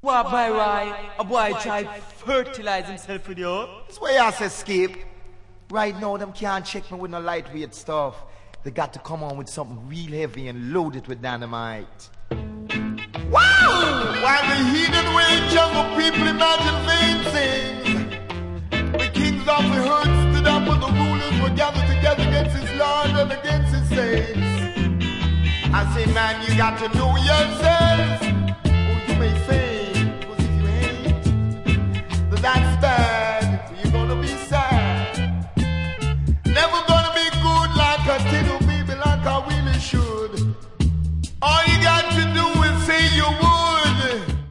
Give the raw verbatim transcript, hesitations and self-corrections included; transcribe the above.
Boy, by right, a boy try fertilize himself with you. That's why I say skip. Right now, them can't check me with no lightweight stuff. They got to come on with something real heavy and load it with dynamite. Wow! While the heathen way jungle people imagine vain things, the kings of the herd stood up and the rulers were gathered together against his Lord and against his saints. I say, man, you got to know yourself. Oh, you may fail, because if you ain't, then that's bad.